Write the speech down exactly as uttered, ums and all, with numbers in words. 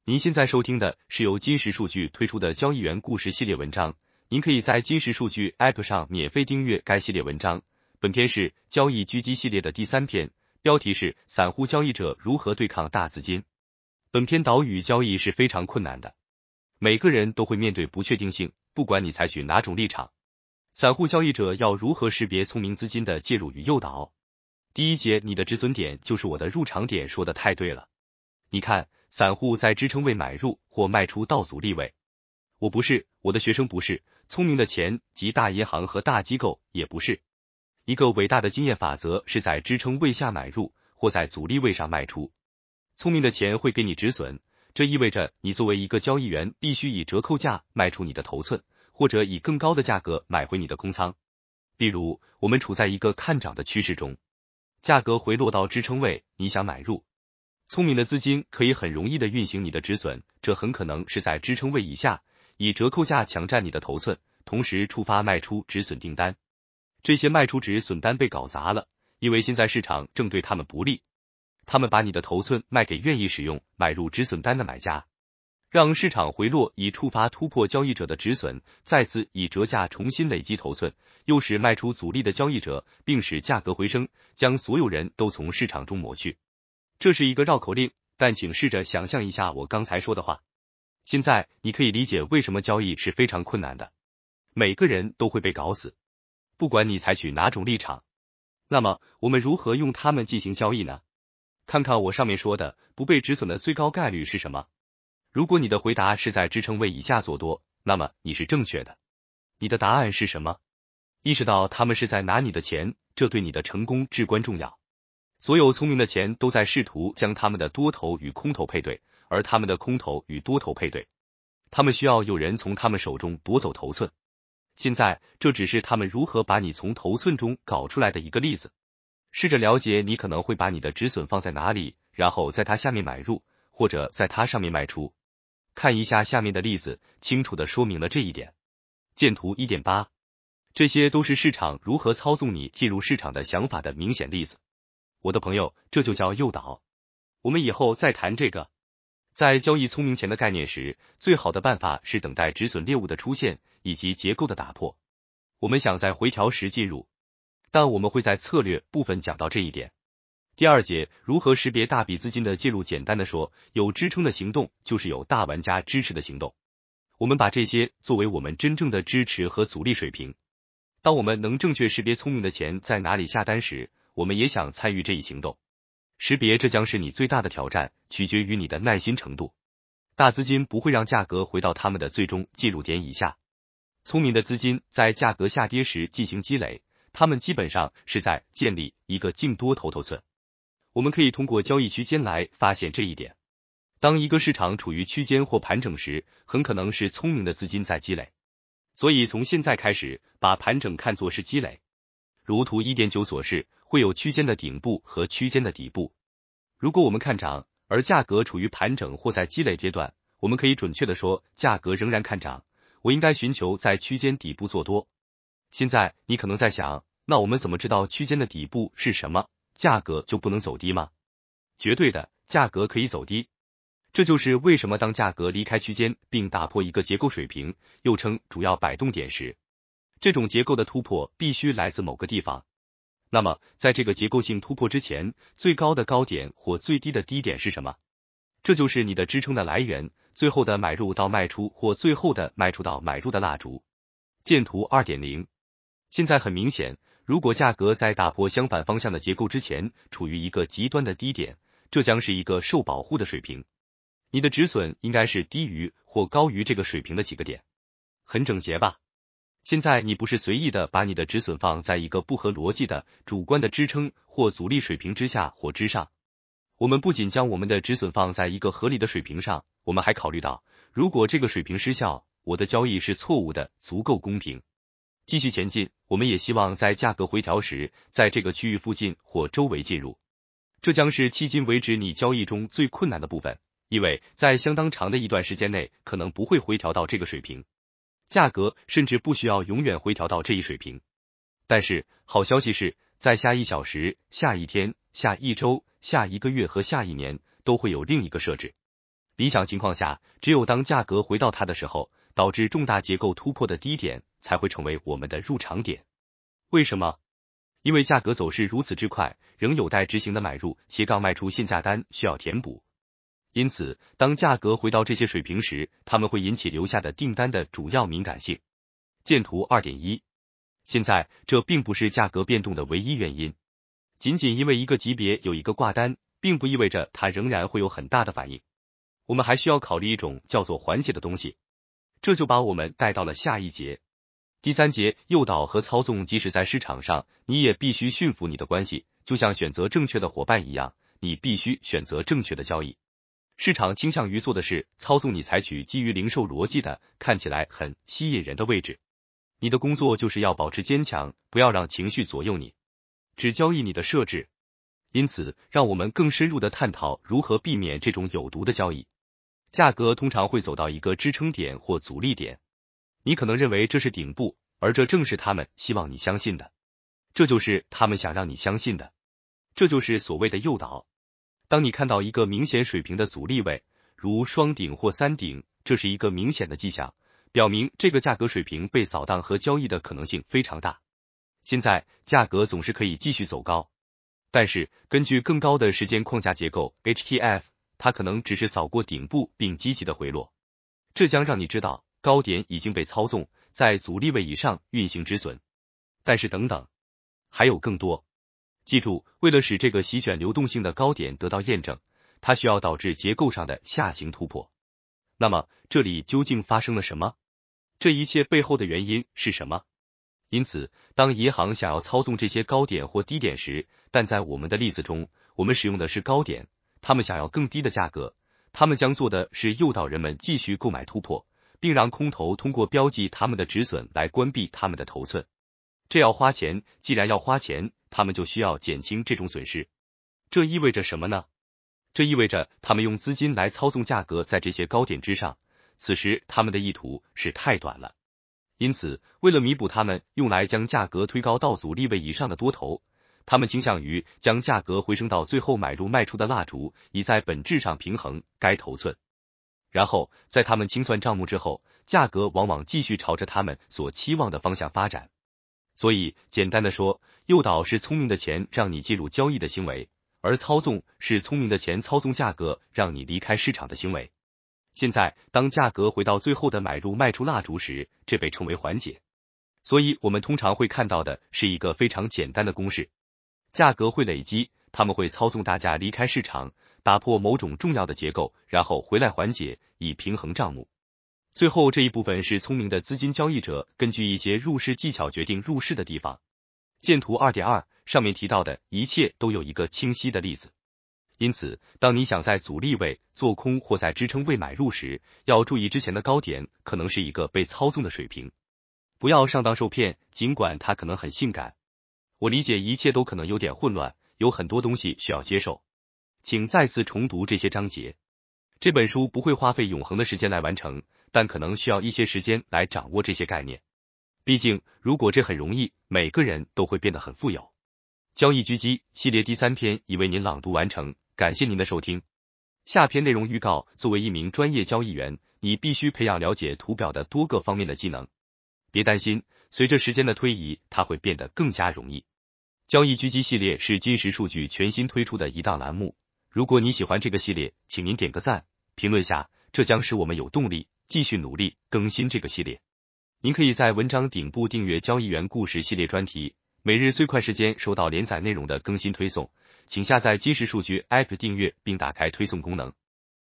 您现在收听的是由金石数据推出的交易员故事系列文章，您可以在金石数据 App 上免费订阅该系列文章。本篇是交易狙击系列的第三篇，标题是散户交易者如何对抗大资金。本篇岛屿交易是非常困难的，每个人都会面对不确定性，不管你采取哪种立场。散户交易者要如何识别聪明资金的介入与诱导？第一节，你的止损点就是我的入场点，说的太对了。你看，散户在支撑位买入或卖出到阻力位。我不是，我的学生不是，聪明的钱及大银行和大机构也不是。一个伟大的经验法则是在支撑位下买入或在阻力位上卖出。聪明的钱会给你止损，这意味着你作为一个交易员必须以折扣价卖出你的头寸，或者以更高的价格买回你的空仓。例如，我们处在一个看涨的趋势中，价格回落到支撑位，你想买入。聪明的资金可以很容易的运行你的止损，这很可能是在支撑位以下，以折扣价抢占你的头寸，同时触发卖出止损订单。这些卖出止损单被搞砸了，因为现在市场正对他们不利。他们把你的头寸卖给愿意使用买入止损单的买家，让市场回落以触发突破交易者的止损，再次以折价重新累积头寸，诱使卖出阻力的交易者，并使价格回升，将所有人都从市场中抹去。这是一个绕口令，但请试着想象一下我刚才说的话。现在你可以理解为什么交易是非常困难的。每个人都会被搞死，不管你采取哪种立场。那么，我们如何用它们进行交易呢？看看我上面说的，不被止损的最高概率是什么？如果你的回答是在支撑位以下做多，那么你是正确的。你的答案是什么？意识到他们是在拿你的钱，这对你的成功至关重要。所有聪明的钱都在试图将他们的多头与空头配对，而他们的空头与多头配对。他们需要有人从他们手中夺走头寸。现在，这只是他们如何把你从头寸中搞出来的一个例子。试着了解你可能会把你的止损放在哪里，然后在它下面买入，或者在它上面卖出。看一下下面的例子，清楚地说明了这一点。见图 一点八， 这些都是市场如何操纵你进入市场的想法的明显例子。我的朋友，这就叫诱导。我们以后再谈这个。在交易聪明钱的概念时，最好的办法是等待止损猎物的出现以及结构的打破。我们想在回调时进入，但我们会在策略部分讲到这一点。第二节，如何识别大笔资金的介入。简单的说，有支撑的行动就是有大玩家支持的行动。我们把这些作为我们真正的支持和阻力水平。当我们能正确识别聪明的钱在哪里下单时，我们也想参与这一行动。识别这将是你最大的挑战，取决于你的耐心程度。大资金不会让价格回到他们的最终介入点以下。聪明的资金在价格下跌时进行积累，他们基本上是在建立一个净多头头寸。我们可以通过交易区间来发现这一点。当一个市场处于区间或盘整时，很可能是聪明的资金在积累。所以从现在开始，把盘整看作是积累。如图 一点九 所示，会有区间的顶部和区间的底部。如果我们看涨，而价格处于盘整或在积累阶段，我们可以准确的说，价格仍然看涨，我应该寻求在区间底部做多。现在你可能在想，那我们怎么知道区间的底部是什么？价格就不能走低吗？绝对的，价格可以走低。这就是为什么当价格离开区间并打破一个结构水平，又称主要摆动点时，这种结构的突破必须来自某个地方。那么，在这个结构性突破之前，最高的高点或最低的低点是什么？这就是你的支撑的来源，最后的买入到卖出或最后的卖出到买入的蜡烛。见图 二点零。现在很明显，如果价格在打破相反方向的结构之前处于一个极端的低点，这将是一个受保护的水平。你的止损应该是低于或高于这个水平的几个点。很整洁吧？现在你不是随意的把你的止损放在一个不合逻辑的主观的支撑或阻力水平之下或之上。我们不仅将我们的止损放在一个合理的水平上，我们还考虑到，如果这个水平失效，我的交易是错误的，足够公平。继续前进，我们也希望在价格回调时，在这个区域附近或周围进入。这将是迄今为止你交易中最困难的部分，因为在相当长的一段时间内可能不会回调到这个水平。价格甚至不需要永远回调到这一水平。但是，好消息是，在下一小时、下一天、下一周、下一个月和下一年，都会有另一个设置。 理想情况下，只有当价格回到它的时候，导致重大结构突破的低点才会成为我们的入场点。为什么？因为价格走势如此之快，仍有待执行的买入斜杠卖出限价单需要填补。因此，当价格回到这些水平时，它们会引起留下的订单的主要敏感性。见图 二点一。现在，这并不是价格变动的唯一原因。仅仅因为一个级别有一个挂单，并不意味着它仍然会有很大的反应。我们还需要考虑一种叫做环节的东西。这就把我们带到了下一节。第三节，诱导和操纵。即使在市场上，你也必须驯服你的关系，就像选择正确的伙伴一样，你必须选择正确的交易。市场倾向于做的是操纵你采取基于零售逻辑的，看起来很吸引人的位置。你的工作就是要保持坚强，不要让情绪左右你，只交易你的设置。因此，让我们更深入的探讨如何避免这种有毒的交易。价格通常会走到一个支撑点或阻力点，你可能认为这是顶部，而这正是他们希望你相信的。这就是他们想让你相信的。这就是所谓的诱导。当你看到一个明显水平的阻力位，如双顶或三顶，这是一个明显的迹象，表明这个价格水平被扫荡和交易的可能性非常大。现在，价格总是可以继续走高，但是根据更高的时间框架结构 H T F， 它可能只是扫过顶部并积极的回落。这将让你知道高点已经被操纵，在阻力位以上运行止损。但是等等，还有更多。记住，为了使这个席卷流动性的高点得到验证，它需要导致结构上的下行突破。那么，这里究竟发生了什么？这一切背后的原因是什么？因此，当银行想要操纵这些高点或低点时，但在我们的例子中，我们使用的是高点，他们想要更低的价格，他们将做的是诱导人们继续购买突破，并让空头通过标记他们的止损来关闭他们的头寸。这要花钱，既然要花钱，他们就需要减轻这种损失。这意味着什么呢？这意味着他们用资金来操纵价格在这些高点之上，此时他们的意图是太短了。因此，为了弥补他们用来将价格推高到阻力位以上的多头，他们倾向于将价格回升到最后买入卖出的蜡烛，以在本质上平衡该头寸。然后，在他们清算账目之后，价格往往继续朝着他们所期望的方向发展。所以，简单的说，诱导是聪明的钱让你进入交易的行为，而操纵是聪明的钱操纵价格让你离开市场的行为。现在，当价格回到最后的买入卖出蜡烛时，这被称为缓解。所以我们通常会看到的是一个非常简单的公式：价格会累积，他们会操纵大家离开市场，打破某种重要的结构，然后回来缓解，以平衡账目。最后这一部分是聪明的资金交易者根据一些入市技巧决定入市的地方。见图 二点二， 上面提到的一切都有一个清晰的例子。因此，当你想在阻力位做空或在支撑位买入时，要注意之前的高点可能是一个被操纵的水平。不要上当受骗，尽管它可能很性感。我理解一切都可能有点混乱，有很多东西需要接受。请再次重读这些章节。这本书不会花费永恒的时间来完成，但可能需要一些时间来掌握这些概念。毕竟，如果这很容易，每个人都会变得很富有。交易狙击系列第三篇已为您朗读完成，感谢您的收听。下篇内容预告：作为一名专业交易员，你必须培养了解图表的多个方面的技能。别担心，随着时间的推移，它会变得更加容易。交易狙击系列是金石数据全新推出的一档栏目。如果你喜欢这个系列，请您点个赞，评论下，这将使我们有动力继续努力更新这个系列。您可以在文章顶部订阅交易员故事系列专题，每日最快时间收到连载内容的更新推送。请下载金石数据 App 订阅并打开推送功能。